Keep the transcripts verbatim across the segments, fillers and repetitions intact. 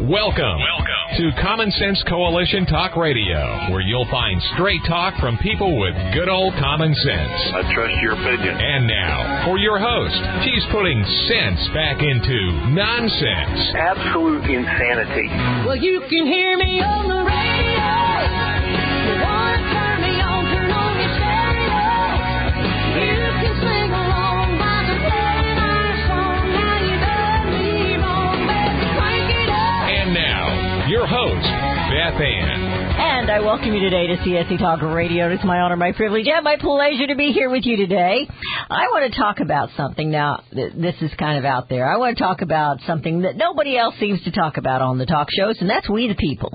Welcome, Welcome to Common Sense Coalition Talk Radio, where you'll find straight talk from people with good old common sense. I trust your opinion. And now, for your host, she's putting sense back into nonsense. Absolute insanity. Well, you can hear me on the radio. You want to turn me on, turn on your stereo. You can sing along by the playing our song. Now you done me wrong, baby, crank it up. And now, your host, Beth Ann. And I welcome you today to C S C Talk Radio. It's my honor, my privilege, and my pleasure to be here with you today. I want to talk about something now. This is kind of out there. I want to talk about something that nobody else seems to talk about on the talk shows, and that's we the people.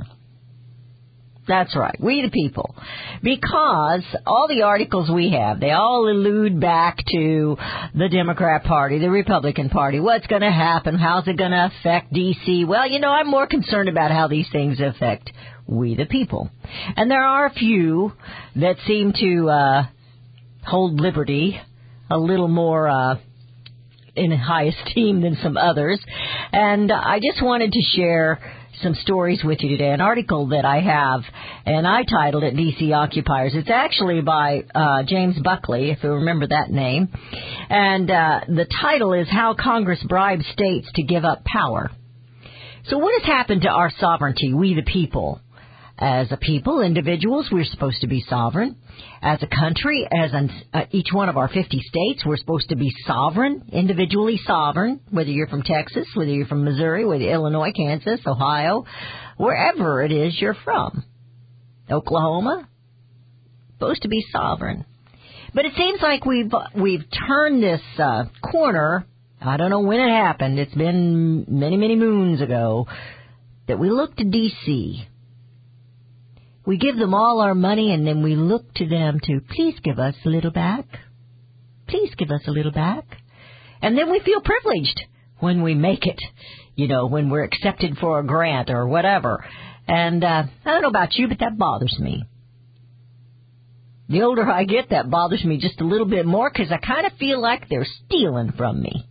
That's right, we the people. Because all the articles we have, they all allude back to the Democrat Party, the Republican Party. What's going to happen? How's it going to affect D C? Well, you know, I'm more concerned about how these things affect we the people. And there are a few that seem to uh, hold liberty a little more uh, in high esteem than some others. And I just wanted to share some stories with you today. An article that I have, and I titled it D C Occupiers. It's actually by uh, James Buckley, if you remember that name. And uh, the title is How Congress Bribes States to Give Up Power. So what has happened to our sovereignty, we the people? As a people, individuals, we're supposed to be sovereign. As a country, as an, uh, each one of our fifty states, we're supposed to be sovereign, individually sovereign, whether you're from Texas, whether you're from Missouri, whether Illinois, Kansas, Ohio, wherever it is you're from. Oklahoma, supposed to be sovereign. But it seems like we've we've turned this uh, corner. I don't know when it happened. It's been many, many moons ago that we look to D C We give them all our money, and then we look to them to, please give us a little back. Please give us a little back. And then we feel privileged when we make it, you know, when we're accepted for a grant or whatever. And uh, I don't know about you, but that bothers me. The older I get, that bothers me just a little bit more because I kind of feel like they're stealing from me.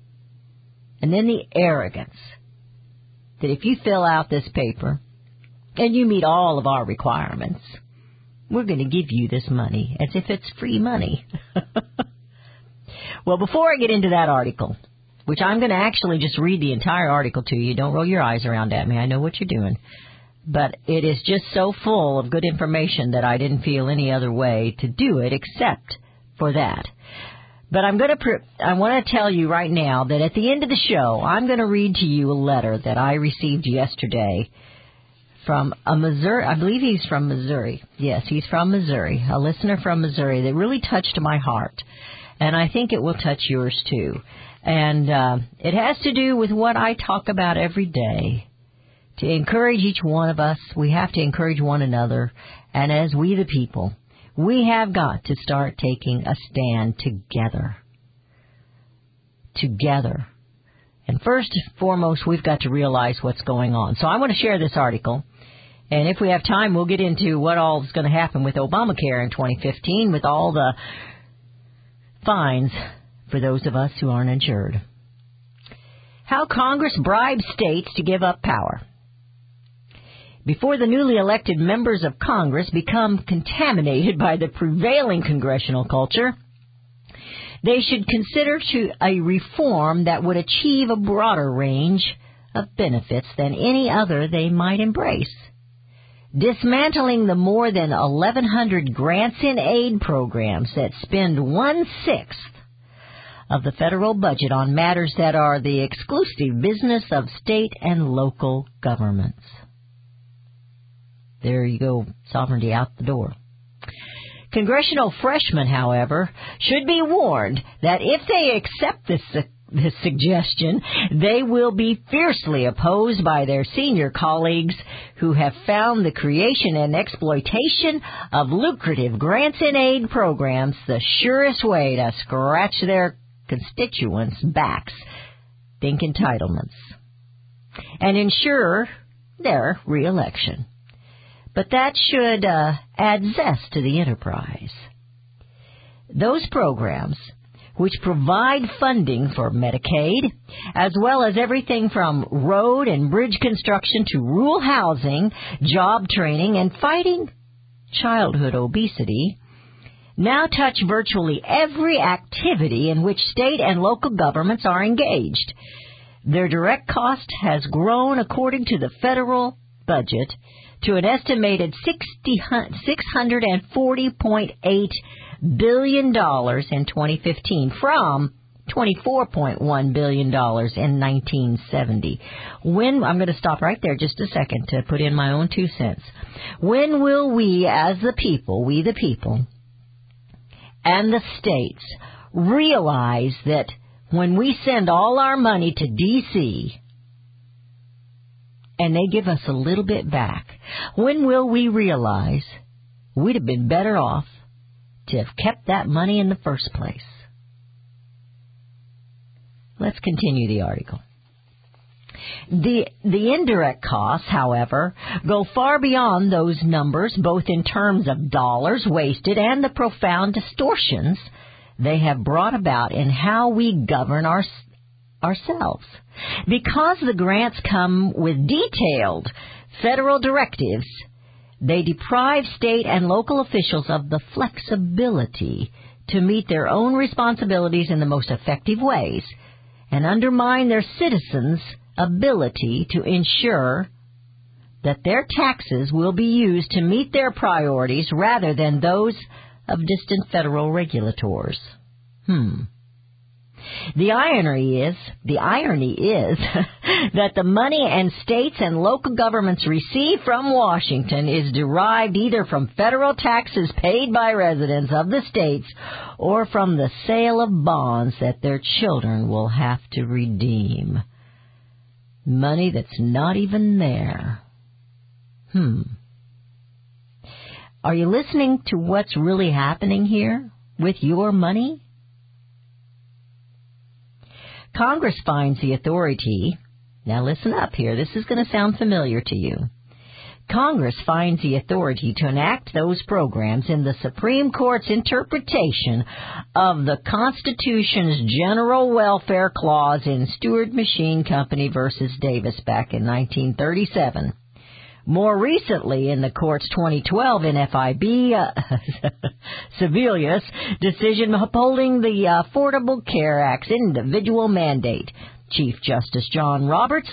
And then the arrogance that if you fill out this paper and you meet all of our requirements, we're going to give you this money as if it's free money. Well, before I get into that article, which I'm going to actually just read the entire article to you. Don't roll your eyes around at me. I know what you're doing. But it is just so full of good information that I didn't feel any other way to do it except for that. But I'm going to, pr- I want to tell you right now that at the end of the show, I'm going to read to you a letter that I received yesterday from a Missouri, I believe he's from Missouri. Yes, he's from Missouri, a listener from Missouri that really touched my heart. And I think it will touch yours too. And uh, it has to do with what I talk about every day. To encourage each one of us, we have to encourage one another. And as we the people, we have got to start taking a stand together. Together. And first and foremost, we've got to realize what's going on. So I want to share this article. And if we have time, we'll get into what all is going to happen with Obamacare in twenty fifteen with all the fines for those of us who aren't insured. How Congress bribes states to give up power. Before the newly elected members of Congress become contaminated by the prevailing congressional culture, they should consider to a reform that would achieve a broader range of benefits than any other they might embrace. Dismantling the more than eleven hundred grants and aid programs that spend one-sixth of the federal budget on matters that are the exclusive business of state and local governments. There you go, sovereignty out the door. Congressional freshmen, however, should be warned that if they accept this, this suggestion, they will be fiercely opposed by their senior colleagues who have found the creation and exploitation of lucrative grants and aid programs the surest way to scratch their constituents' backs, think entitlements, and ensure their reelection. But that should uh, add zest to the enterprise. Those programs which provide funding for Medicaid, as well as everything from road and bridge construction to rural housing, job training, and fighting childhood obesity, now touch virtually every activity in which state and local governments are engaged. Their direct cost has grown, according to the federal budget, to an estimated six hundred forty point eight billion dollars in twenty fifteen from twenty-four point one billion dollars in nineteen seventy. When, I'm going to stop right there just a second to put in my own two cents. When will we as the people, we the people, and the states realize that when we send all our money to D C and they give us a little bit back, when will we realize we'd have been better off to have kept that money in the first place? Let's continue the article. The the indirect costs, however, go far beyond those numbers, both in terms of dollars wasted and the profound distortions they have brought about in how we govern our, ourselves. Because the grants come with detailed federal directives, they deprive state and local officials of the flexibility to meet their own responsibilities in the most effective ways and undermine their citizens' ability to ensure that their taxes will be used to meet their priorities rather than those of distant federal regulators. Hmm. The irony is, the irony is that the money and states and local governments receive from Washington is derived either from federal taxes paid by residents of the states or from the sale of bonds that their children will have to redeem. Money that's not even there. Hmm. Are you listening to what's really happening here with your money? Congress finds the authority, now listen up here, this is going to sound familiar to you. Congress finds the authority to enact those programs in the Supreme Court's interpretation of the Constitution's General Welfare Clause in Stewart Machine Company versus Davis back in nineteen thirty-seven. More recently, in the Court's twenty twelve N F I B uh, Sebelius decision upholding the Affordable Care Act's individual mandate, Chief Justice John Roberts,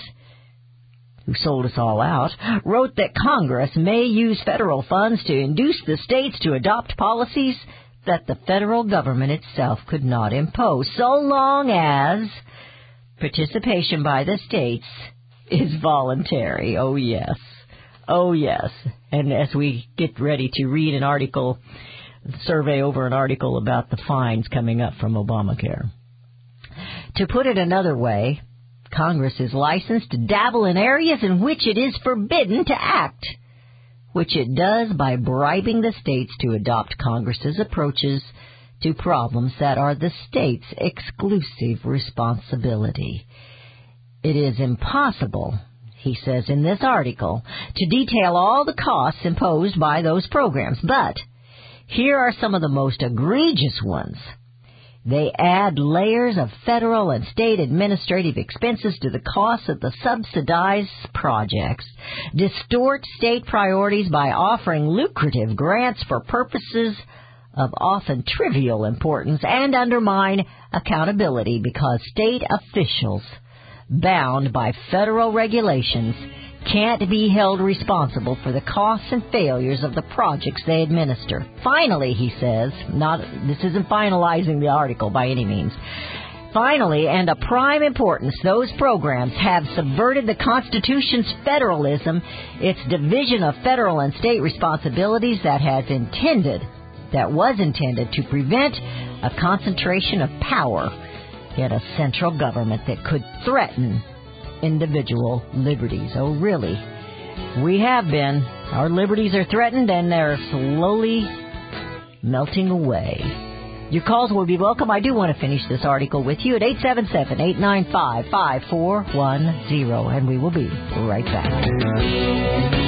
who sold us all out, wrote that Congress may use federal funds to induce the states to adopt policies that the federal government itself could not impose, so long as participation by the states is voluntary. Oh, yes. Oh, yes. And as we get ready to read an article, survey over an article about the fines coming up from Obamacare. To put it another way, Congress is licensed to dabble in areas in which it is forbidden to act, which it does by bribing the states to adopt Congress's approaches to problems that are the state's exclusive responsibility. It is impossible, he says in this article, to detail all the costs imposed by those programs, but here are some of the most egregious ones. They add layers of federal and state administrative expenses to the cost of the subsidized projects, distort state priorities by offering lucrative grants for purposes of often trivial importance, and undermine accountability because state officials bound by federal regulations can't be held responsible for the costs and failures of the projects they administer. Finally, he says, not this isn't finalizing the article by any means. Finally, and of prime importance, those programs have subverted the Constitution's federalism, its division of federal and state responsibilities that has intended, that was intended to prevent a concentration of power in a central government that could threaten individual liberties. Oh, really? We have been. Our liberties are threatened, and they're slowly melting away. Your calls will be welcome. I do want to finish this article with you at eight seven seven, eight nine five, five four one zero, and we will be right back.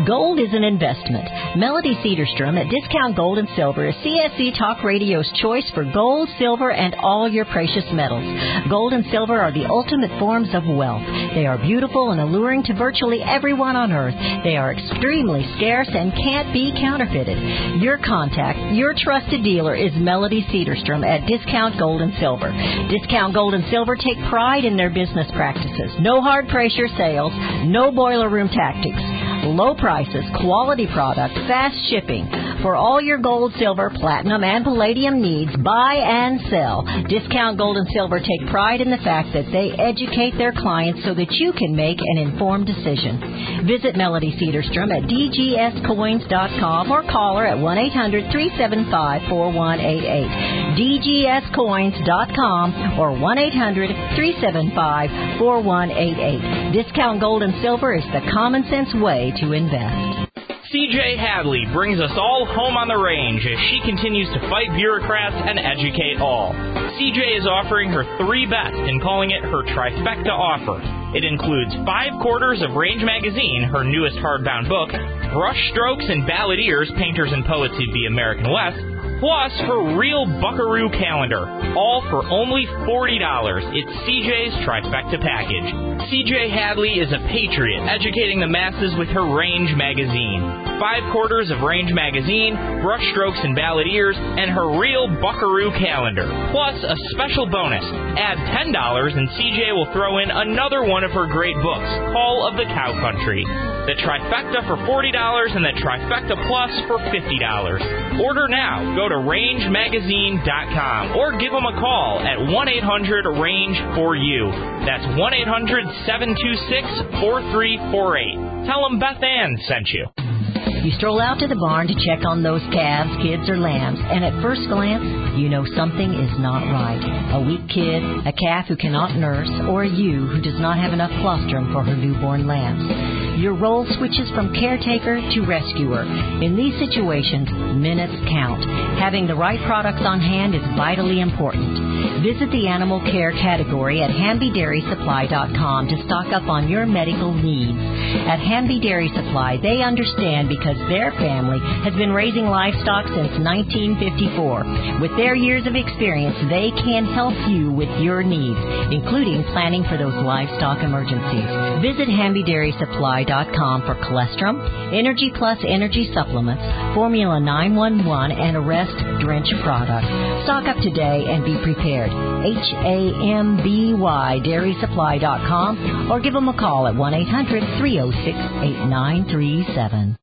Gold is an investment. Melody Cedarstrom at Discount Gold and Silver is C S C Talk Radio's choice for gold, silver, and all your precious metals. Gold and silver are the ultimate forms of wealth. They are beautiful and alluring to virtually everyone on earth. They are extremely scarce and can't be counterfeited. Your contact, your trusted dealer is Melody Cedarstrom at Discount Gold and Silver. Discount Gold and Silver take pride in their business practices. No hard pressure sales, no boiler room tactics. Low prices, quality product, fast shipping. For all your gold, silver, platinum, and palladium needs, buy and sell. Discount Gold and Silver take pride in the fact that they educate their clients so that you can make an informed decision. Visit Melody Cedarstrom at d g s coins dot com or call her at one eight hundred, three seven five, four one eight eight. d g s coins dot com or one eight hundred, three seven five, four one eight eight. Discount Gold and Silver is the common sense way to invest. C J Hadley brings us all home on the range as she continues to fight bureaucrats and educate all. C J is offering her three best and calling it her trifecta offer. It includes five quarters of Range Magazine, her newest hardbound book, Brush Strokes and Balladeers, Painters and Poets of the American West, plus her real Buckaroo calendar, all for only forty dollars. It's C J's trifecta package. C J Hadley is a patriot, educating the masses with her Range Magazine. Five quarters of Range Magazine, Brush Strokes and Balladeers, and her real Buckaroo calendar. Plus a special bonus. Add ten dollars and C J will throw in another one of her great books, Call of the Cow Country. The trifecta for forty dollars and the trifecta plus for fifty dollars. Order now. Go to range magazine dot com or give them a call at one eight hundred range four u. That's one eight hundred, seven two six, four three four eight. Tell them Beth Ann sent you. You stroll out to the barn to check on those calves, kids, or lambs, and at first glance, you know something is not right. A weak kid, a calf who cannot nurse, or a ewe who does not have enough colostrum for her newborn lambs. Your role switches from caretaker to rescuer. In these situations, minutes count. Having the right products on hand is vitally important. Visit the animal care category at Hamby Dairy Supply dot com to stock up on your medical needs. At Hamby Dairy Supply, they understand because their family has been raising livestock since nineteen fifty-four. With their years of experience, they can help you with your needs, including planning for those livestock emergencies. Visit Hamby Dairy Supply dot com for Colostrum, Energy Plus Energy Supplements, Formula nine one one, and Arrest Drench products. Stock up today and be prepared. H A M B Y Dairy Supply dot com or give them a call at one eight hundred, three oh six, eight nine three seven.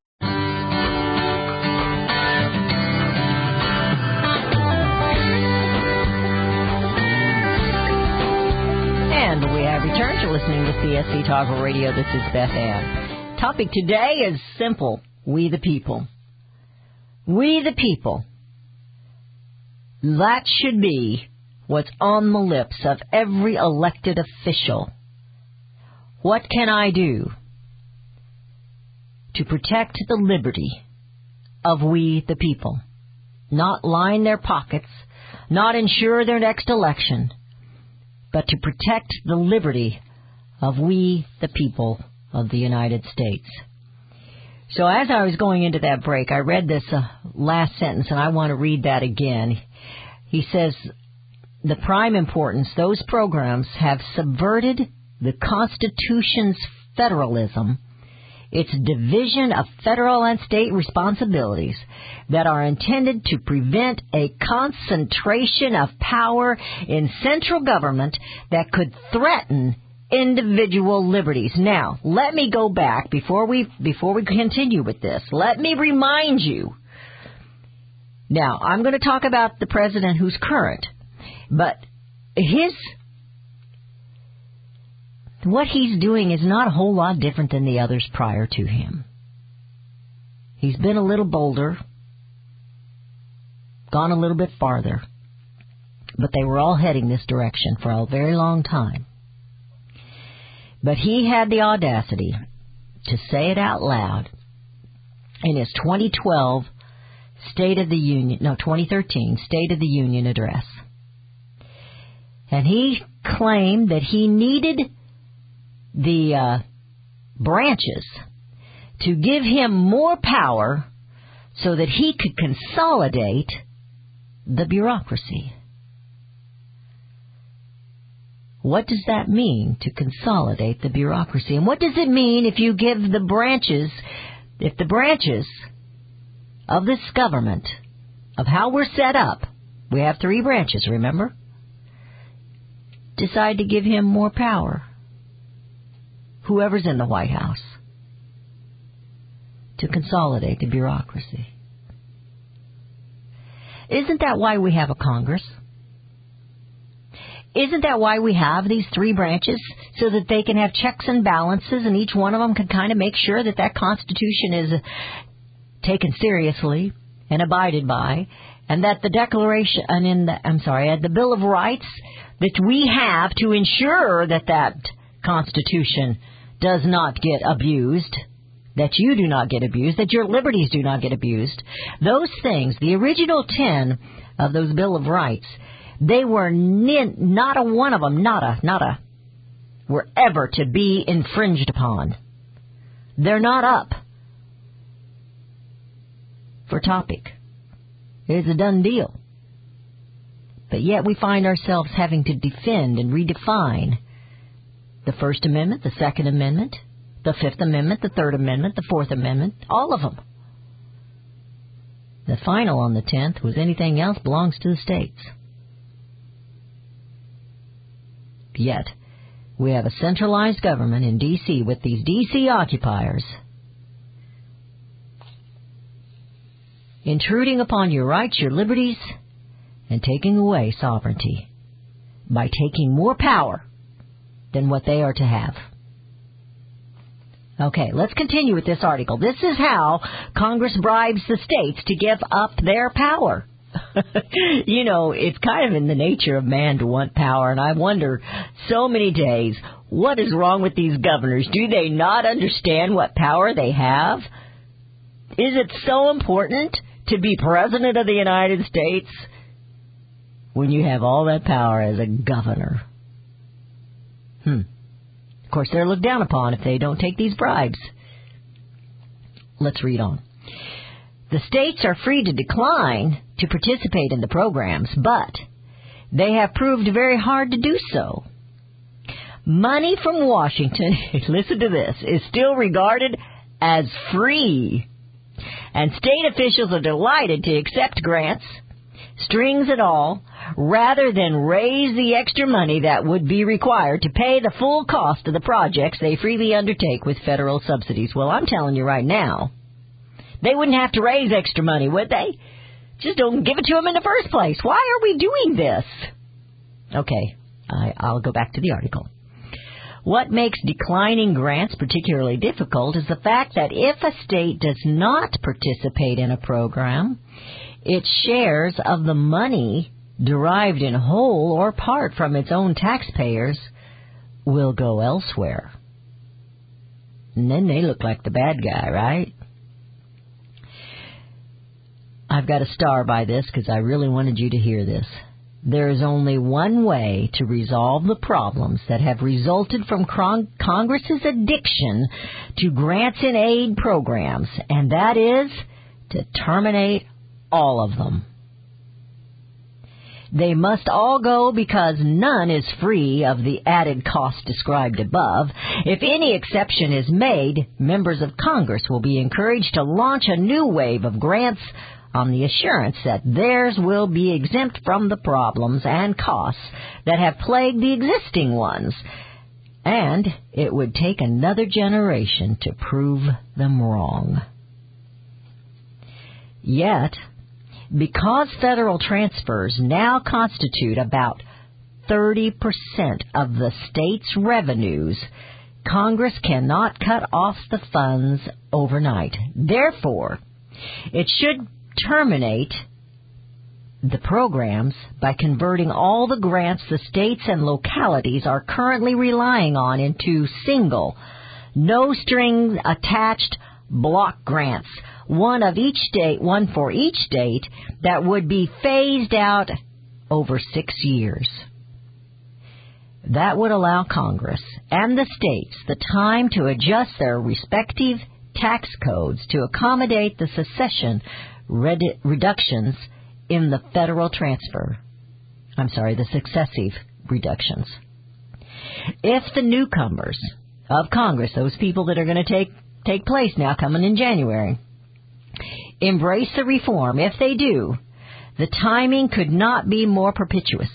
And we have returned to listening to C S C Talk Radio. This is Beth Ann. Topic today is simple. We the people. We the people. That should be what's on the lips of every elected official. What can I do to protect the liberty of we the people? Not line their pockets, not ensure their next election, but to protect the liberty of we the people of the United States. So as I was going into that break, I read this uh, last sentence, and I want to read that again. He says, the prime importance, those programs have subverted the Constitution's federalism, its division of federal and state responsibilities that are intended to prevent a concentration of power in central government that could threaten individual liberties. Now, let me go back before we before we continue with this. Let me remind you. Now, I'm going to talk about the president who's current, but his what he's doing is not a whole lot different than the others prior to him. He's been a little bolder, gone a little bit farther, but they were all heading this direction for a very long time. But he had the audacity to say it out loud in his twenty twelve State of the Union, no, twenty thirteen State of the Union address. And he claimed that he needed the uh, branches to give him more power so that he could consolidate the bureaucracy. What does that mean, to consolidate the bureaucracy? And what does it mean if you give the branches, if the branches of this government, of how we're set up, we have three branches, remember, decide to give him more power, whoever's in the White House, to consolidate the bureaucracy? Isn't that why we have a Congress? Isn't that why we have these three branches? So that they can have checks and balances, and each one of them can kind of make sure that that Constitution is taken seriously and abided by, and that the Declaration, and in the, I'm sorry, the Bill of Rights that we have to ensure that that Constitution does not get abused, that you do not get abused, that your liberties do not get abused. Those things, the original ten of those Bill of Rights, they were nin, not a one of them, not a, not a, were ever to be infringed upon. They're not up for topic. It's a done deal. But yet we find ourselves having to defend and redefine the First Amendment, the Second Amendment, the Fifth Amendment, the Third Amendment, the Fourth Amendment, all of them. The final on the tenth was anything else belongs to the states. Yet, we have a centralized government in D C with these D C occupiers intruding upon your rights, your liberties, and taking away sovereignty by taking more power than what they are to have. Okay, let's continue with this article. This is how Congress bribes the states to give up their power. You know, it's kind of in the nature of man to want power, and I wonder so many days, what is wrong with these governors? Do they not understand what power they have? Is it so important to be President of the United States when you have all that power as a governor? Hmm. Of course, they're looked down upon if they don't take these bribes. Let's read on. The states are free to decline to participate in the programs, but they have proved very hard to do so. Money from Washington, listen to this, is still regarded as free, and state officials are delighted to accept grants, strings and all, rather than raise the extra money that would be required to pay the full cost of the projects they freely undertake with federal subsidies. Well, I'm telling you right now, they wouldn't have to raise extra money, would they? Just don't give it to them in the first place. Why are we doing this? Okay, I, I'll go back to the article. What makes declining grants particularly difficult is the fact that if a state does not participate in a program, its shares of the money derived in whole or part from its own taxpayers will go elsewhere. And then they look like the bad guy, right? I've got a star by this because I really wanted you to hear this. There is only one way to resolve the problems that have resulted from Cong- Congress's addiction to grants and aid programs, and that is to terminate all of them. They must all go because none is free of the added cost described above. If any exception is made, members of Congress will be encouraged to launch a new wave of grants on the assurance that theirs will be exempt from the problems and costs that have plagued the existing ones. And it would take another generation to prove them wrong. Yet, because federal transfers now constitute about thirty percent of the state's revenues, Congress cannot cut off the funds overnight. Therefore, it should terminate the programs by converting all the grants the states and localities are currently relying on into single, no strings attached block grants, one of each state, one for each state, that would be phased out over six years. That would allow Congress and the states the time to adjust their respective tax codes to accommodate the secession red- reductions in the federal transfer. I'm sorry, the successive reductions. If the newcomers of Congress, those people that are going to take take place now coming in January, embrace the reform, if they do, the timing could not be more propitious.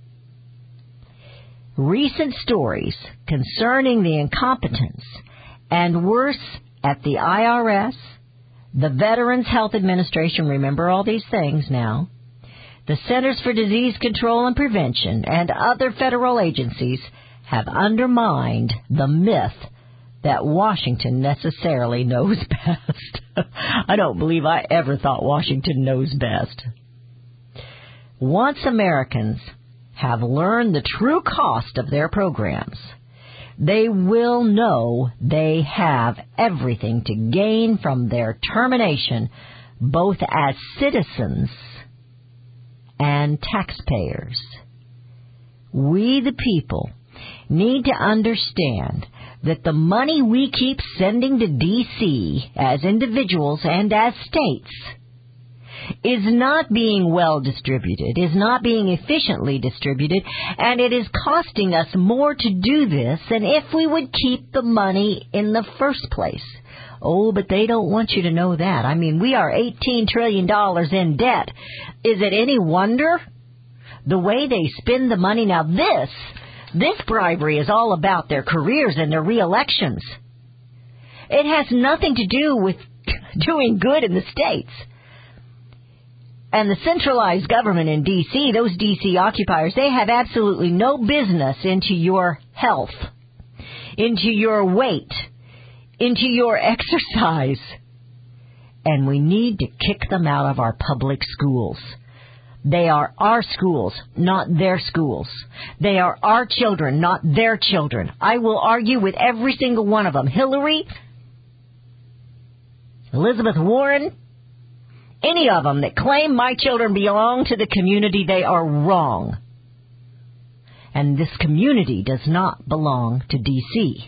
Recent stories concerning the incompetence and worse at the I R S, the Veterans Health Administration, remember all these things now, the Centers for Disease Control and Prevention, and other federal agencies have undermined the myth that Washington necessarily knows best. I don't believe I ever thought Washington knows best. Once Americans have learned the true cost of their programs, they will know they have everything to gain from their termination, both as citizens and taxpayers. We, the people, need to understand that the money we keep sending to D C as individuals and as states is not being well distributed, is not being efficiently distributed, and it is costing us more to do this than if we would keep the money in the first place. Oh, but they don't want you to know that. I mean, we are eighteen trillion dollars in debt. Is it any wonder the way they spend the money? Now this, this bribery is all about their careers and their re-elections. It has nothing to do with doing good in the states. And the centralized government in D C, those D C occupiers, they have absolutely no business into your health, into your weight, into your exercise. And we need to kick them out of our public schools. They are our schools, not their schools. They are our children, not their children. I will argue with every single one of them. Hillary, Elizabeth Warren, any of them that claim my children belong to the community, they are wrong. And this community does not belong to D C.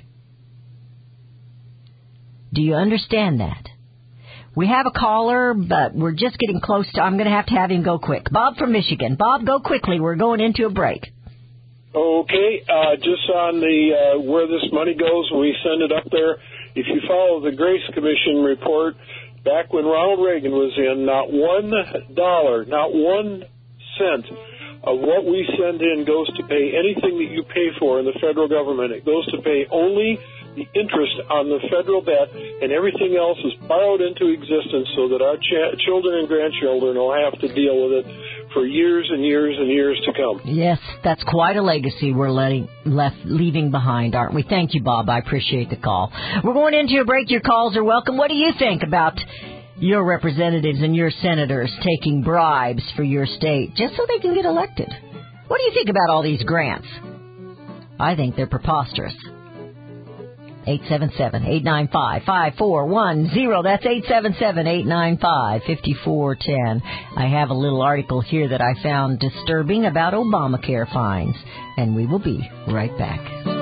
Do you understand that? We have a caller, but we're just getting close to, I'm going to have to have him go quick. Bob from Michigan. Bob, go quickly. We're going into a break. Okay, uh, just on the uh, where this money goes, we send it up there. If you follow the Grace Commission report, back when Ronald Reagan was in, not one dollar, not one cent of what we send in goes to pay anything that you pay for in the federal government. It goes to pay only the interest on the federal debt, and everything else is borrowed into existence so that our ch- children and grandchildren will have to deal with it for years and years and years to come. Yes, that's quite a legacy we're letting, left leaving behind, aren't we? Thank you, Bob. I appreciate the call. We're going into a break. Your calls are welcome. What do you think about your representatives and your senators taking bribes for your state just so they can get elected? What do you think about all these grants? I think they're preposterous. eight seven seven, eight nine five, five four one zero. That's eight seven seven, eight nine five, five four one zero. I have a little article here that I found disturbing about Obamacare fines, and we will be right back.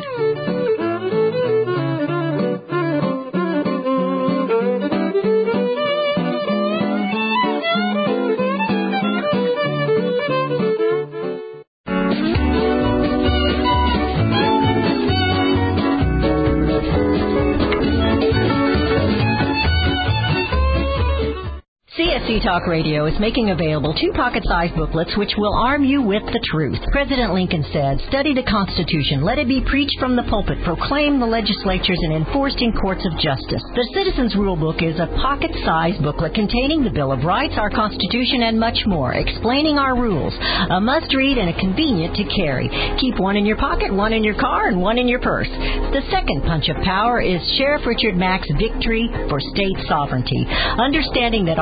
C S C Talk Radio is making available two pocket-sized booklets which will arm you with the truth. President Lincoln said, "Study the Constitution. Let it be preached from the pulpit, proclaimed in the legislatures, and enforced in courts of justice." The Citizens Rule Book is a pocket-sized booklet containing the Bill of Rights, our Constitution, and much more, explaining our rules. A must-read and a convenient to carry. Keep one in your pocket, one in your car, and one in your purse. The second punch of power is Sheriff Richard Mack's Victory for State Sovereignty. Understanding that our states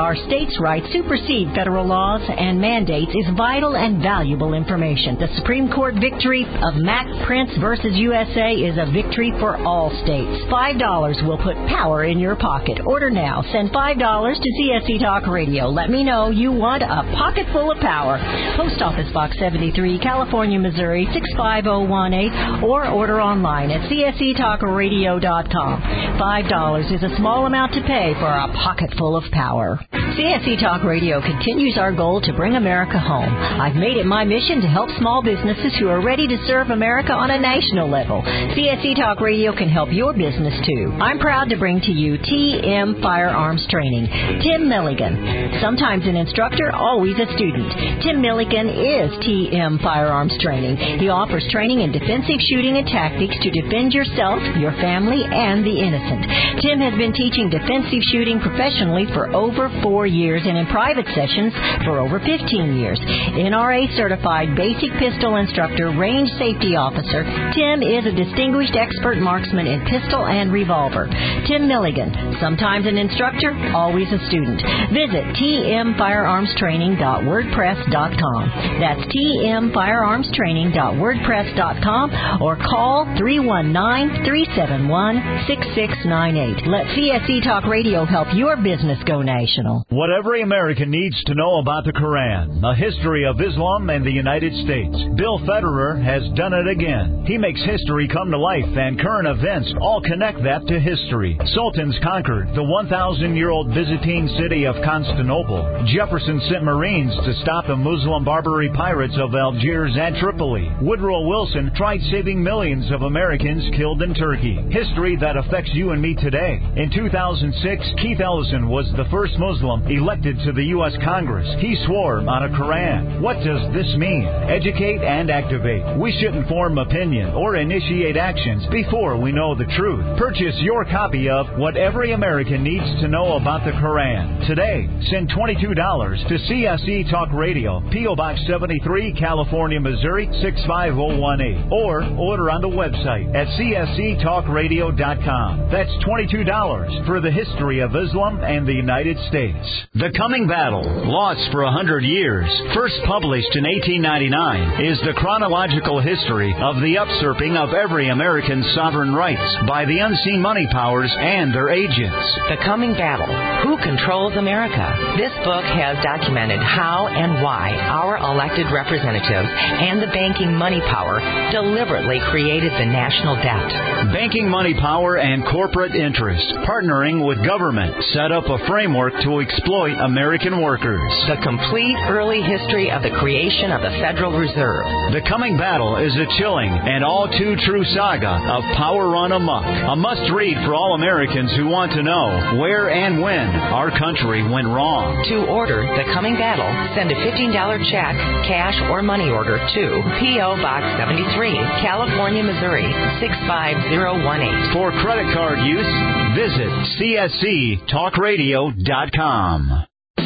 states' rights supersede federal laws and mandates is vital and valuable information. The Supreme Court victory of Mac Prince versus U S A is a victory for all states. Five dollars will put power in your pocket. Order now. Send five dollars to C S C Talk Radio. Let me know you want a pocket full of power. Post Office Box seventy-three, California, Missouri six five zero one eight, or order online at C S C talk radio dot com. Five dollars is a small amount to pay for a pocket full of power. C S C Talk Radio continues our goal to bring America home. I've made it my mission to help small businesses who are ready to serve America on a national level. C S C Talk Radio can help your business too. I'm proud to bring to you T M Firearms Training. Tim Milligan, sometimes an instructor, always a student. Tim Milligan is T M Firearms Training. He offers training in defensive shooting and tactics to defend yourself, your family, and the innocent. Tim has been teaching defensive shooting professionally for over four years and in private sessions for over fifteen years. N R A certified basic pistol instructor, range safety officer, Tim is a distinguished expert marksman in pistol and revolver. Tim Milligan, sometimes an instructor, always a student. Visit T M firearms training dot wordpress dot com. That's T M firearms training dot wordpress dot com or call three one nine, three seven one, six six nine eight. Let C S C Talk Radio help your business go national. What every American needs to know about the Quran, a history of Islam and the United States. Bill Federer has done it again. He makes history come to life, and current events all connect that to history. Sultans conquered the one thousand year old Byzantine city of Constantinople. Jefferson sent Marines to stop the Muslim Barbary pirates of Algiers and Tripoli. Woodrow Wilson tried saving millions of Americans killed in Turkey. History that affects you and me today. In two thousand six, Keith Ellison was the first Muslim elected to the U S Congress. He swore on a Quran. What does this mean? Educate and activate. We shouldn't form opinion or initiate actions before we know the truth. Purchase your copy of What Every American Needs to Know About the Quran today. Send twenty-two dollars to C S C Talk Radio, P O Box seventy-three, California, Missouri six five zero one eight, or order on the website at C S C talk radio dot com. That's twenty-two dollars for the history of Islam and the United States. The Coming Battle, lost for a hundred years, first published in eighteen ninety-nine, is the chronological history of the usurping of every American's sovereign rights by the unseen money powers and their agents. The Coming Battle, Who Controls America? This book has documented how and why our elected representatives and the banking money power deliberately created the national debt. Banking money power and corporate interest, partnering with government, set up a framework to exploit American workers. The complete early history of the creation of the Federal Reserve. The Coming Battle is a chilling and all too true saga of power run amok. A must-read for all Americans who want to know where and when our country went wrong. To order The Coming Battle, send a fifteen dollars check, cash, or money order to P O Box seventy-three, California, Missouri six five zero one eight. For credit card use, visit C S C talk radio dot com.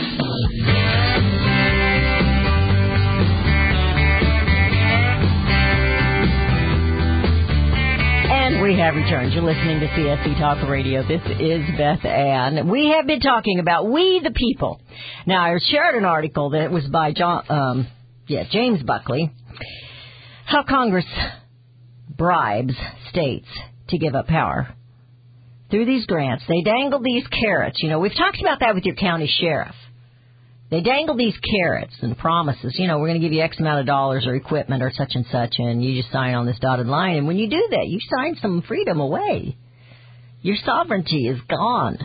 And we have returned. You're listening to C S C Talk Radio. This is Beth Ann. We have been talking about We the People. Now, I shared an article that was by John, um, yeah, James Buckley, how Congress bribes states to give up power. Through these grants, they dangle these carrots. You know, we've talked about that with your county sheriff. They dangle these carrots and promises, you know, we're going to give you X amount of dollars or equipment or such and such, and you just sign on this dotted line. And when you do that, you sign some freedom away. Your sovereignty is gone.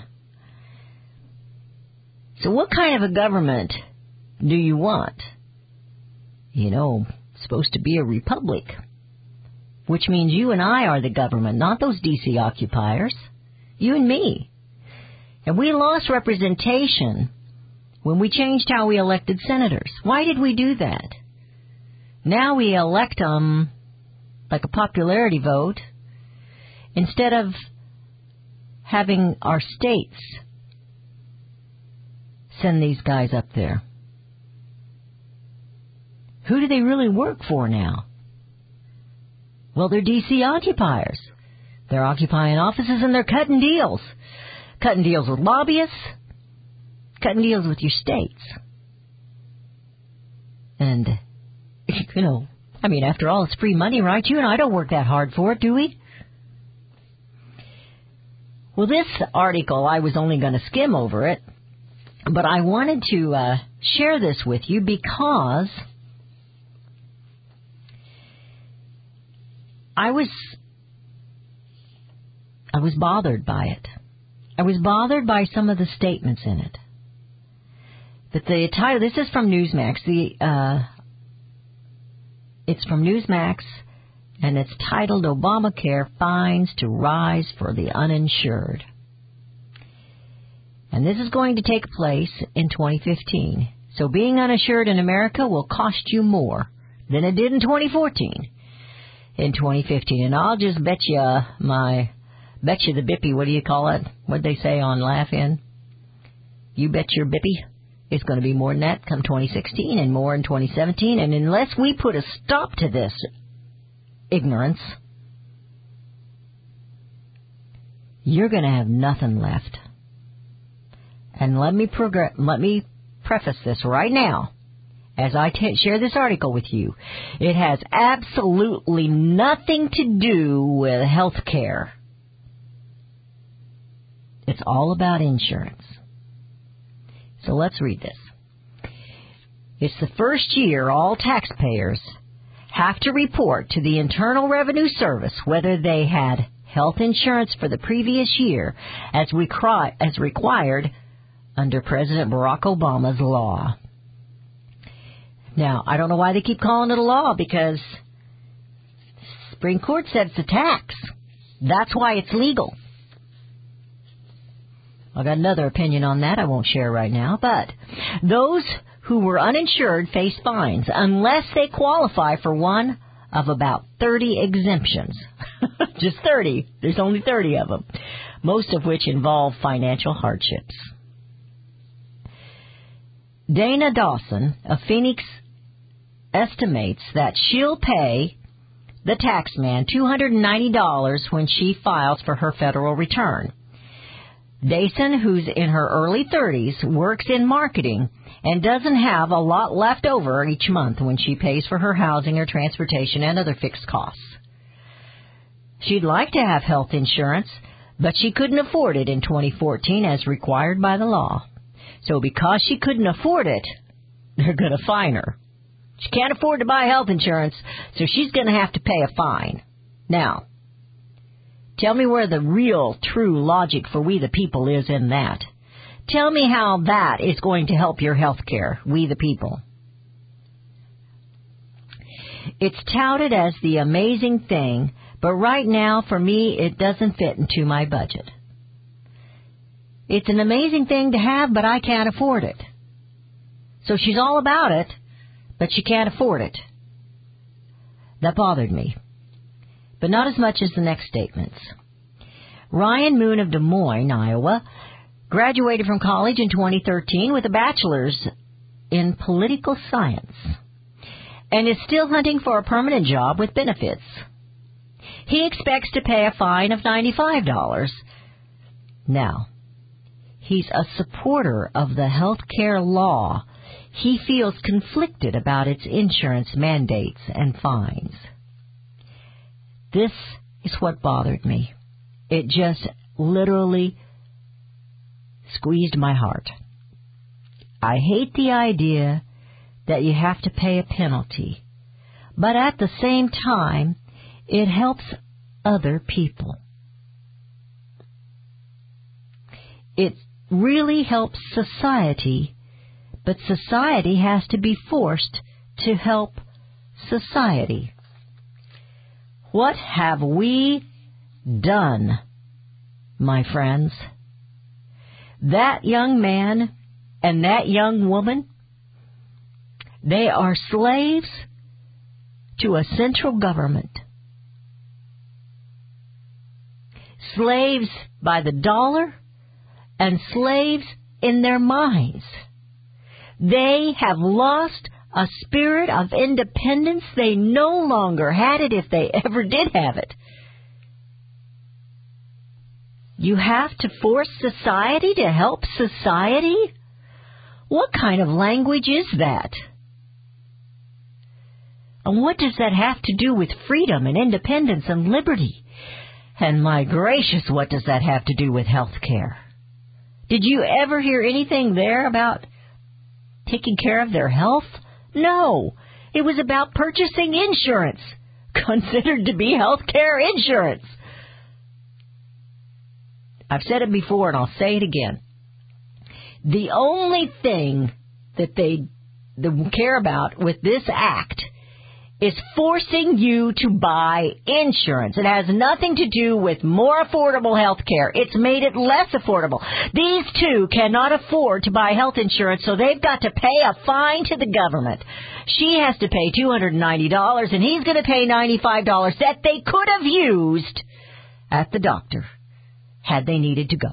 So what kind of a government do you want? You know, it's supposed to be a republic, which means you and I are the government, not those D C occupiers. You and me. And we lost representation when we changed how we elected senators. Why did we do that? Now we elect them like a popularity vote instead of having our states send these guys up there. Who do they really work for now? Well, they're D C occupiers. They're occupying offices and they're cutting deals. Cutting deals with lobbyists, cutting deals with your states. And, you know, I mean, after all, it's free money, right? You and I don't work that hard for it, do we? Well, this article, I was only going to skim over it, but I wanted to uh, share this with you because I was I was bothered by it. I was bothered by some of the statements in it. But the title, this is from Newsmax. The uh, it's from Newsmax, and it's titled "Obamacare Fines to Rise for the Uninsured." And this is going to take place in twenty fifteen. So being uninsured in America will cost you more than it did in twenty fourteen. In twenty fifteen, and I'll just bet you my, bet you the bippy, what do you call it? What'd they say on Laugh-In? You bet your bippy it's going to be more than that come twenty sixteen and more in twenty seventeen. And unless we put a stop to this ignorance, you're going to have nothing left. And let me progress, let me preface this right now. As I t- share this article with you, it has absolutely nothing to do with health care. It's all about insurance. So let's read this. It's the first year all taxpayers have to report to the Internal Revenue Service whether they had health insurance for the previous year as, we cry, as required under President Barack Obama's law. Now, I don't know why they keep calling it a law, because the Supreme Court said it's a tax. That's why it's legal. I've got another opinion on that I won't share right now, but those who were uninsured face fines unless they qualify for one of about thirty exemptions. Just thirty. There's only thirty of them, most of which involve financial hardships. Dana Dawson of Phoenix estimates that she'll pay the tax man two hundred ninety dollars when she files for her federal return. Dayson, who's in her early thirties, works in marketing and doesn't have a lot left over each month when she pays for her housing or transportation and other fixed costs. She'd like to have health insurance, but she couldn't afford it in twenty fourteen as required by the law. So because she couldn't afford it, they're going to fine her. She can't afford to buy health insurance, so she's going to have to pay a fine. Now, tell me where the real, true logic for we the people is in that. Tell me how that is going to help your health care, we the people. It's touted as the amazing thing, but right now, for me, it doesn't fit into my budget. It's an amazing thing to have, but I can't afford it. So she's all about it, but she can't afford it. That bothered me. But not as much as the next statements. Ryan Moon of Des Moines, Iowa, graduated from college in twenty thirteen with a bachelor's in political science and is still hunting for a permanent job with benefits. He expects to pay a fine of ninety-five dollars. Now, he's a supporter of the health care law. He feels conflicted about its insurance mandates and fines. This is what bothered me. It just literally squeezed my heart. I hate the idea that you have to pay a penalty, but at the same time, it helps other people. It really helps society, but society has to be forced to help society. What have we done, my friends? That young man and that young woman, they are slaves to a central government. Slaves by the dollar and slaves in their minds. They have lost a spirit of independence. They no longer had it if they ever did have it. You have to force society to help society? What kind of language is that? And what does that have to do with freedom and independence and liberty? And my gracious, what does that have to do with health care? Did you ever hear anything there about taking care of their health? No. It was about purchasing insurance, considered to be health care insurance. I've said it before and I'll say it again. The only thing that they, they care about with this act is forcing you to buy insurance. It has nothing to do with more affordable health care. It's made it less affordable. These two cannot afford to buy health insurance, so they've got to pay a fine to the government. She has to pay two hundred ninety dollars, and he's going to pay ninety-five dollars that they could have used at the doctor had they needed to go.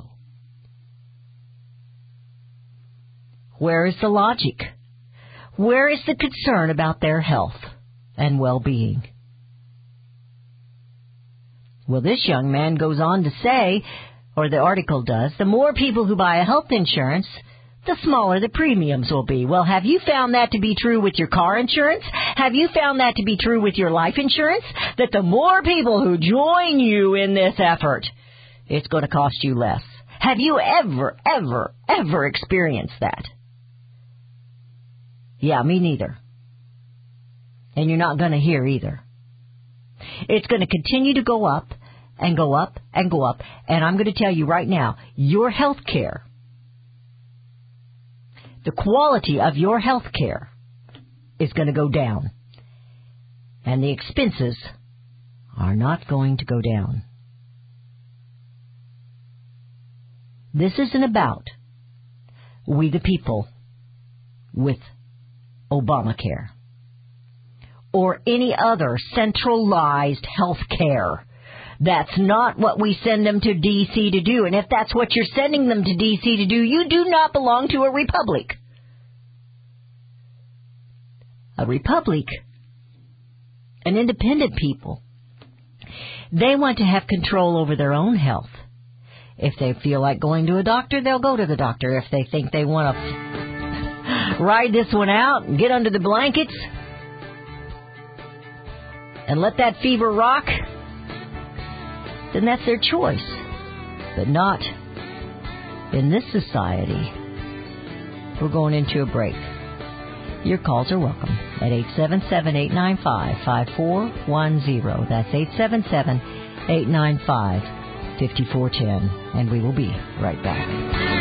Where is the logic? Where is the concern about their health and well-being? Well, this young man goes on to say, or the article does, the more people who buy a health insurance, the smaller the premiums will be. Well, have you found that to be true with your car insurance? Have you found that to be true with your life insurance? That the more people who join you in this effort, it's going to cost you less. Have you ever, ever, ever experienced that? Yeah, me neither. And you're not going to hear either. It's going to continue to go up and go up and go up. And I'm going to tell you right now, your health care, the quality of your health care is going to go down. And the expenses are not going to go down. This isn't about we the people with Obamacare or any other centralized health care. That's not what we send them to D C to do. And if that's what you're sending them to D C to do, you do not belong to a republic. A republic, an independent people, they want to have control over their own health. If they feel like going to a doctor, they'll go to the doctor. If they think they want to ride this one out and get under the blankets and let that fever rock, then that's their choice. But not in this society. We're going into a break. Your calls are welcome at eight seven seven, eight nine five, five four one zero. That's eight seven seven, eight nine five, five four one zero. And we will be right back.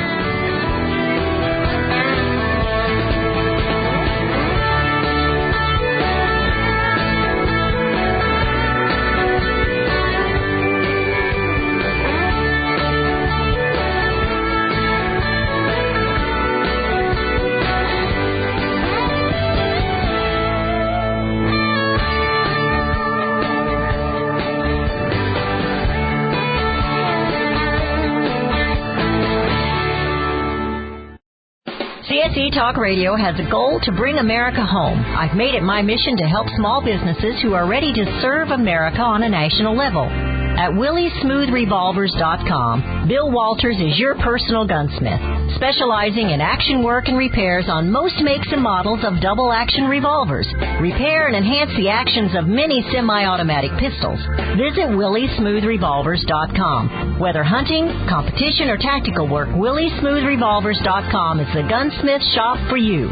C S E Talk Radio has a goal to bring America home. I've made it my mission to help small businesses who are ready to serve America on a national level. At Willie Smooth Revolvers dot com, Bill Walters is your personal gunsmith, specializing in action work and repairs on most makes and models of double-action revolvers. Repair and enhance the actions of many semi-automatic pistols. Visit Willie Smooth Revolvers dot com. Whether hunting, competition, or tactical work, Willie Smooth Revolvers dot com is the gunsmith shop for you.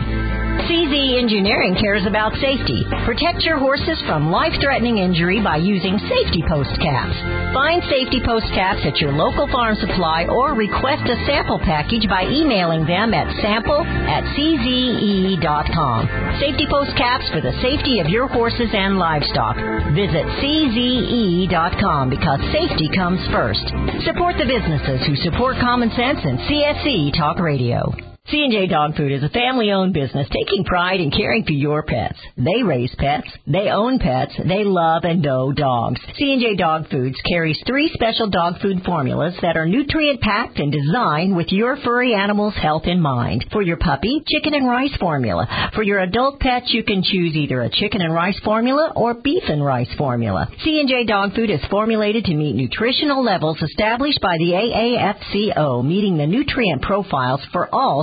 C Z Engineering cares about safety. Protect your horses from life-threatening injury by using safety post caps. Find safety post caps at your local farm supply or request a sample package by emailing them at sample at c z e dot com. Safety post caps for the safety of your horses and livestock. Visit c z e dot com because safety comes first. Support the businesses who support Common Sense and C S E Talk Radio. C and J Dog Food is a family-owned business taking pride in caring for your pets. They raise pets, they own pets, they love and know dogs. C and J Dog Foods carries three special dog food formulas that are nutrient-packed and designed with your furry animal's health in mind. For your puppy, chicken and rice formula. For your adult pets, you can choose either a chicken and rice formula or beef and rice formula. C and J Dog Food is formulated to meet nutritional levels established by the A A F C O, meeting the nutrient profiles for all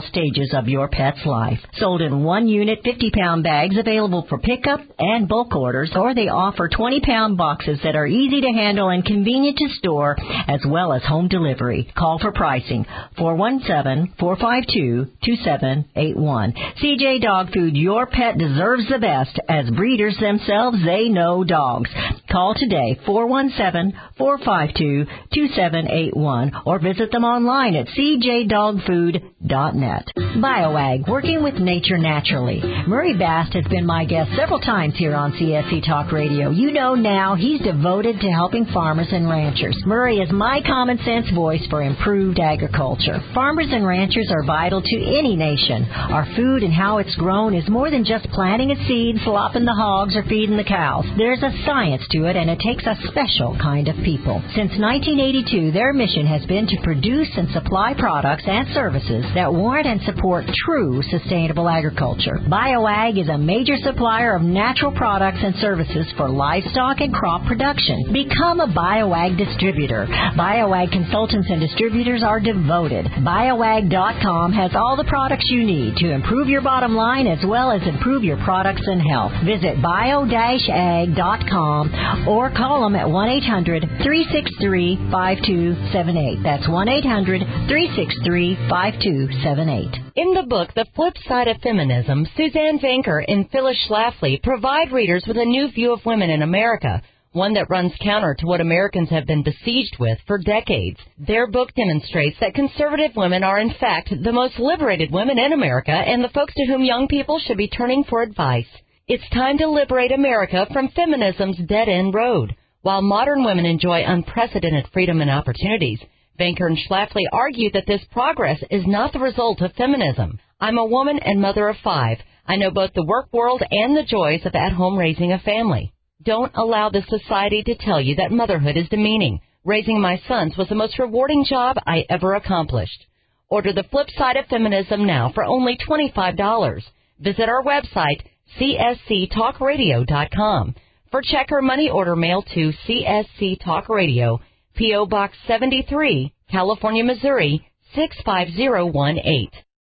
stages of your pet's life. Sold in one unit fifty pound bags available for pickup and bulk orders, or they offer twenty pound boxes that are easy to handle and convenient to store, as well as home delivery. Call for pricing, four one seven, four five two, two seven eight one. C J Dog Food, your pet deserves the best. As breeders themselves, they know dogs. Call today, four one seven, four five two, two seven eight one, or visit them online at c j dog food dot net. BioAg, working with nature naturally. Murray Bast has been my guest several times here on C S C Talk Radio. You know now he's devoted to helping farmers and ranchers. Murray is my common sense voice for improved agriculture. Farmers and ranchers are vital to any nation. Our food and how it's grown is more than just planting a seed, slopping the hogs, or feeding the cows. There's a science to it, and it takes a special kind of people. Since nineteen eighty-two, their mission has been to produce and supply products and services that warrant and support true sustainable agriculture. BioAg is a major supplier of natural products and services for livestock and crop production. Become a BioAg distributor. BioAg consultants and distributors are devoted. BioAg dot com has all the products you need to improve your bottom line as well as improve your products and health. Visit bio dash ag dot com or call them at one eight hundred, three six three, five two seven eight. That's one eight hundred, three six three, five two seven eight. In the book, The Flip Side of Feminism, Suzanne Vanker and Phyllis Schlafly provide readers with a new view of women in America, one that runs counter to what Americans have been besieged with for decades. Their book demonstrates that conservative women are, in fact, the most liberated women in America and the folks to whom young people should be turning for advice. It's time to liberate America from feminism's dead-end road. While modern women enjoy unprecedented freedom and opportunities, Vanker and Schlafly argue that this progress is not the result of feminism. I'm a woman and mother of five. I know both the work world and the joys of at-home raising a family. Don't allow this society to tell you that motherhood is demeaning. Raising my sons was the most rewarding job I ever accomplished. Order The Flip Side of Feminism now for only twenty-five dollars. Visit our website, c s c talk radio dot com. For check or money order, mail to C S C Talk Radio, P O. Box seventy-three, California, Missouri, six five zero one eight.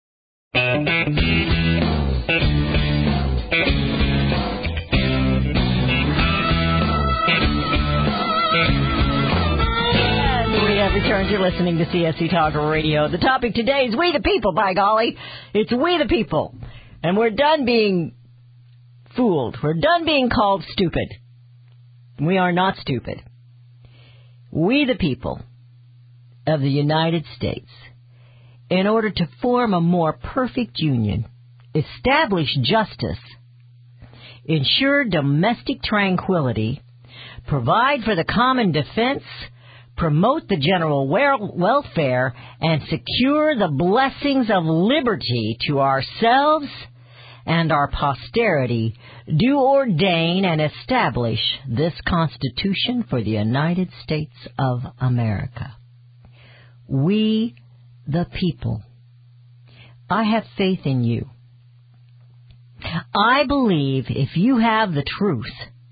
We have returned. You're listening to C S C Talk Radio. The topic today is We the People, by golly. It's We the People. And we're done being fooled. We're done being called stupid. We are not stupid. We the people of the United States, in order to form a more perfect union, establish justice, ensure domestic tranquility, provide for the common defense, promote the general welfare, and secure the blessings of liberty to ourselves and our posterity, do ordain and establish this Constitution for the United States of America. We, the people. I have faith in you. I believe if you have the truth,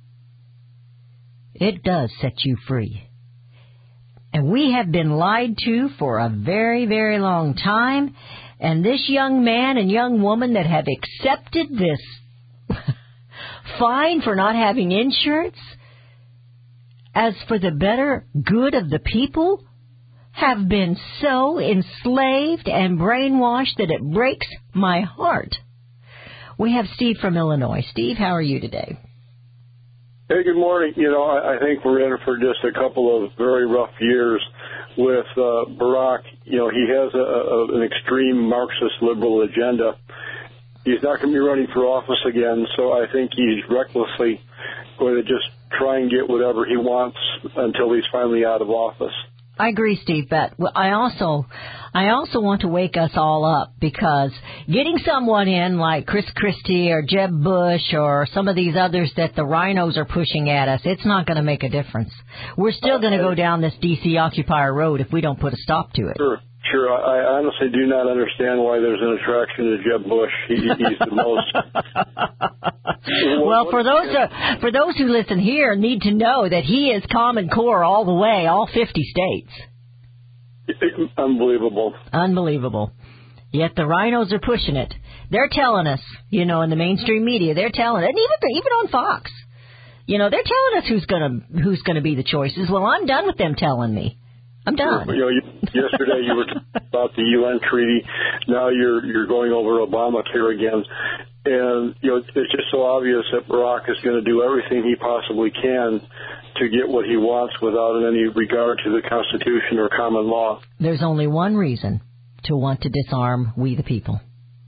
it does set you free. And we have been lied to for a very, very long time. And this young man and young woman that have accepted this fine for not having insurance, as for the better good of the people, have been so enslaved and brainwashed that it breaks my heart. We have Steve from Illinois. Steve, how are you today? Hey, good morning. You know, I, I think we're in for just a couple of very rough years with uh, Barack. You know, he has a, a, an extreme Marxist liberal agenda. He's not going to be running for office again, so I think he's recklessly going to just try and get whatever he wants until he's finally out of office. I agree, Steve, but I also, I also want to wake us all up, because getting someone in like Chris Christie or Jeb Bush or some of these others that the rhinos are pushing at us, it's not going to make a difference. We're still going to go down this D C occupier road if we don't put a stop to it. Sure. Sure, I honestly do not understand why there's an attraction to Jeb Bush. He, he's the most. Well, for those uh, for those who listen here, need to know that he is Common Core all the way, all fifty states. Unbelievable. Unbelievable. Yet the rhinos are pushing it. They're telling us, you know, in the mainstream media, they're telling it, and even even on Fox, you know, they're telling us who's gonna who's gonna be the choices. Well, I'm done with them telling me. I'm done. You know, you, yesterday you were talking about the U N treaty. Now you're you're going over Obamacare again, and you know it's just so obvious that Barack is going to do everything he possibly can to get what he wants without any regard to the Constitution or common law. There's only one reason to want to disarm we the people,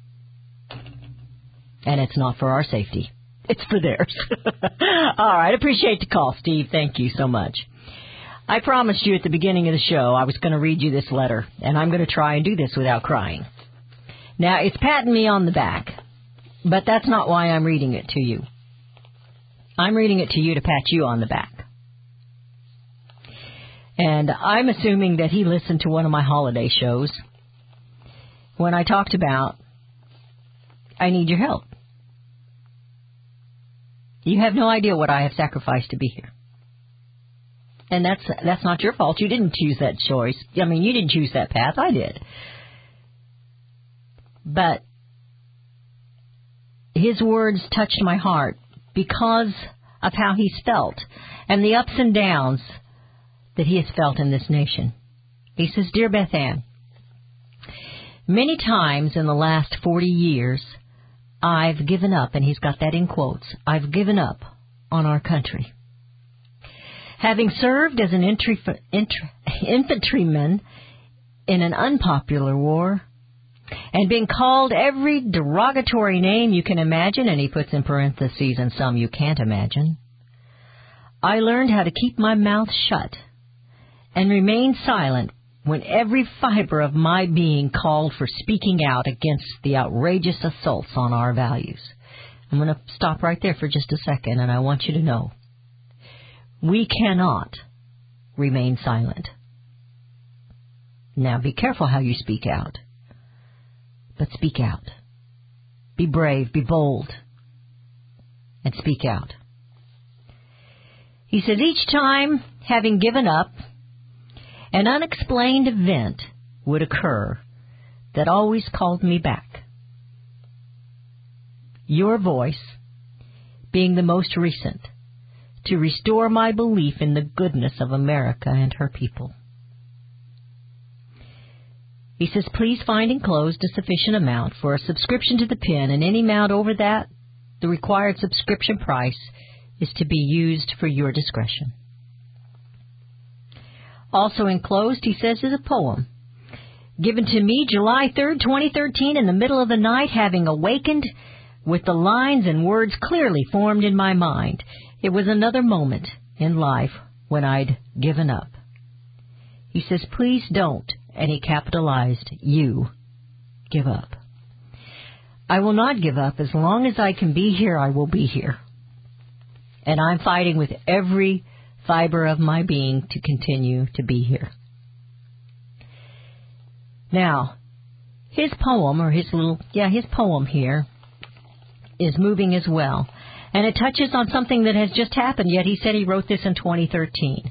and it's not for our safety. It's for theirs. All right, appreciate the call, Steve. Thank you so much. I promised you at the beginning of the show I was going to read you this letter, and I'm going to try and do this without crying. Now, it's patting me on the back, but that's not why I'm reading it to you. I'm reading it to you to pat you on the back. And I'm assuming that he listened to one of my holiday shows when I talked about, I need your help. You have no idea what I have sacrificed to be here. And that's that's not your fault. You didn't choose that choice. I mean, you didn't choose that path. I did. But his words touched my heart because of how he's felt and the ups and downs that he has felt in this nation. He says, Dear Beth Ann, many times in the last forty years, I've given up, and he's got that in quotes, I've given up on our country. Having served as an entry, entry, infantryman in an unpopular war and being called every derogatory name you can imagine, and he puts in parentheses and some you can't imagine, I learned how to keep my mouth shut and remain silent when every fiber of my being called for speaking out against the outrageous assaults on our values. I'm going to stop right there for just a second, and I want you to know, we cannot remain silent. Now, be careful how you speak out. But speak out. Be brave, be bold, and speak out. He says, each time, having given up, an unexplained event would occur that always called me back. Your voice being the most recent, to restore my belief in the goodness of America and her people. He says, please find enclosed a sufficient amount for a subscription to the pen, and any amount over that, the required subscription price, is to be used for your discretion. Also enclosed, he says, is a poem given to me July third, twenty thirteen, in the middle of the night, having awakened with the lines and words clearly formed in my mind. It was another moment in life when I'd given up. He says, please don't, and he capitalized, you, give up. I will not give up. As long as I can be here, I will be here. And I'm fighting with every fiber of my being to continue to be here. Now, his poem, or his little, yeah, his poem here is moving as well. And it touches on something that has just happened, yet he said he wrote this in twenty thirteen.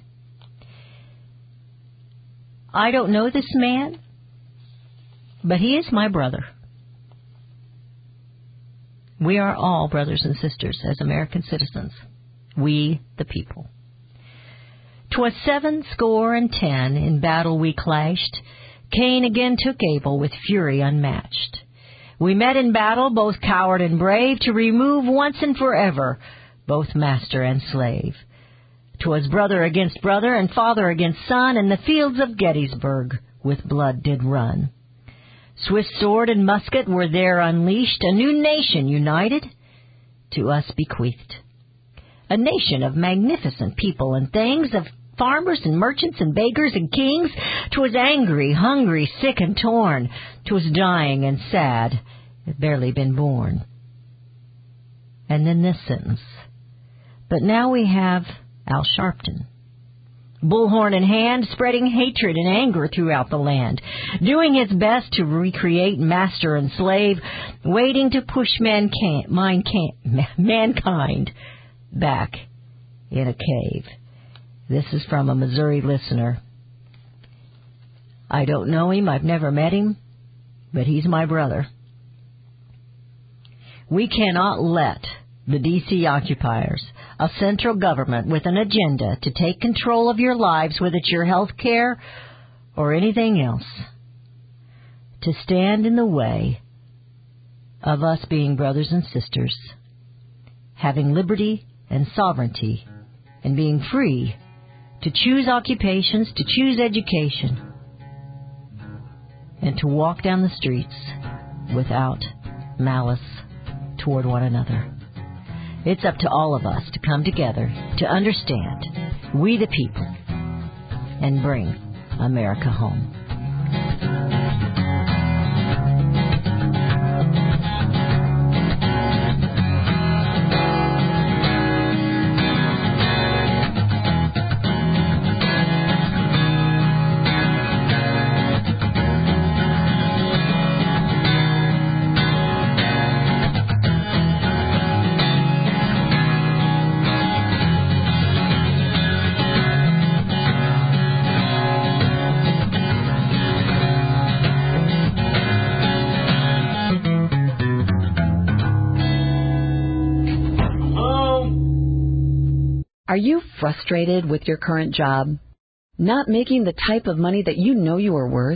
I don't know this man, but he is my brother. We are all brothers and sisters as American citizens. We, the people. 'Twas seven score and ten, in battle we clashed. Cain again took Abel with fury unmatched. We met in battle, both coward and brave, to remove once and forever both master and slave. 'Twas brother against brother and father against son, and the fields of Gettysburg with blood did run. Swift sword and musket were there unleashed, a new nation united to us bequeathed. A nation of magnificent people and things, of farmers and merchants and beggars and kings. 'Twas angry, hungry, sick and torn. 'Twas dying and sad, had barely been born. And then this sentence. But now we have Al Sharpton, bullhorn in hand, spreading hatred and anger throughout the land, doing his best to recreate master and slave, waiting to push mankind, mankind back in a cave. This is from a Missouri listener. I don't know him. I've never met him. but he's my brother. We cannot let the D C occupiers, a central government with an agenda to take control of your lives, whether it's your health care or anything else, to stand in the way of us being brothers and sisters, having liberty and sovereignty, and being free to choose occupations, to choose education, and to walk down the streets without malice toward one another. It's up to all of us to come together to understand, we the people, and bring America home. Are you frustrated with your current job? Not making the type of money that you know you are worth?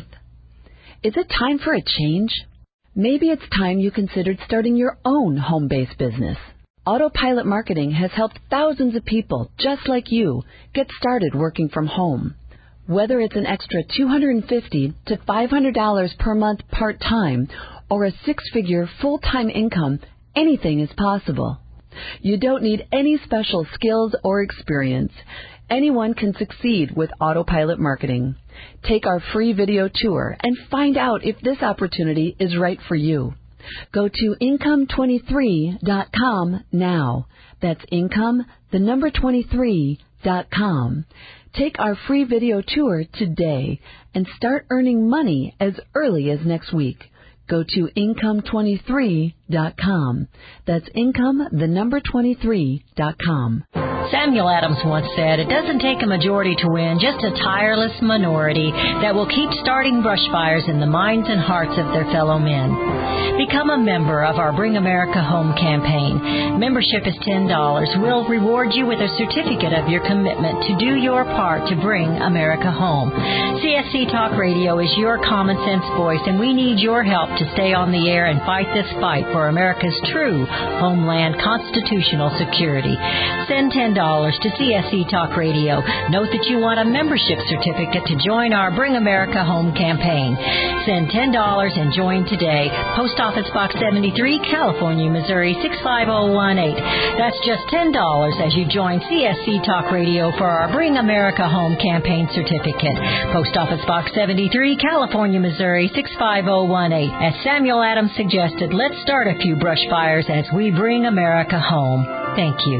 Is it time for a change? Maybe it's time you considered starting your own home-based business. Autopilot Marketing has helped thousands of people just like you get started working from home. Whether it's an extra two hundred fifty dollars to five hundred dollars per month part-time or a six-figure full-time income, anything is possible. You don't need any special skills or experience. Anyone can succeed with Autopilot Marketing. Take our free video tour and find out if this opportunity is right for you. Go to income twenty-three dot com now. That's income, the number twenty-three dot com. Take our free video tour today and start earning money as early as next week. Go to income twenty-three dot com. That's income, the number twenty-three dot com. Samuel Adams once said, "It doesn't take a majority to win, just a tireless minority that will keep starting brush fires in the minds and hearts of their fellow men." Become a member of our Bring America Home campaign. Membership is ten dollars. We'll reward you with a certificate of your commitment to do your part to bring America home. C S C Talk Radio is your common sense voice, and we need your help to stay on the air and fight this fight for America's true homeland constitutional security. Send ten dollars to C S C Talk Radio. Note that you want a membership certificate to join our Bring America Home campaign. Send ten dollars and join today. Post Office Box seventy-three, California, Missouri six five zero one eight. That's just ten dollars as you join C S C Talk Radio for our Bring America Home campaign certificate. Post Office Box seventy-three, California, Missouri six five zero one eight. As Samuel Adams suggested, let's start a few brush fires as we bring America home. Thank you.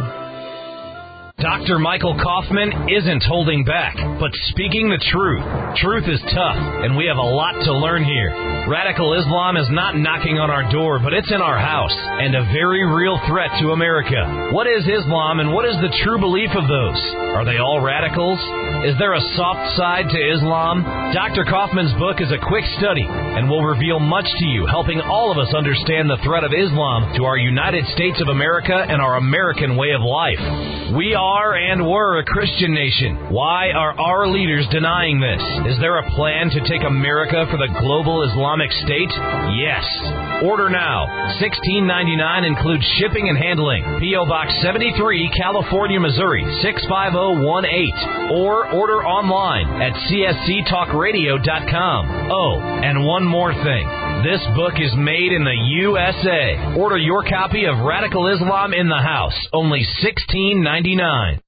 Doctor Michael Kaufman isn't holding back, but speaking the truth. Truth is tough, and we have a lot to learn here. Radical Islam is not knocking on our door, but it's in our house, and a very real threat to America. What is Islam, and what is the true belief of those? Are they all radicals? Is there a soft side to Islam? Doctor Kaufman's book is a quick study, and will reveal much to you, helping all of us understand the threat of Islam to our United States of America and our American way of life. We are are and were a Christian nation. Why are our leaders denying this? Is there a plan to take America for the global Islamic State? Yes. Order now. sixteen ninety-nine includes shipping and handling. P O Box seventy-three, California, Missouri six five zero one eight. Or order online at C S C talk radio dot com. Oh, and one more thing. This book is made in the U S A. Order your copy of Radical Islam in the House. Only sixteen ninety-nine.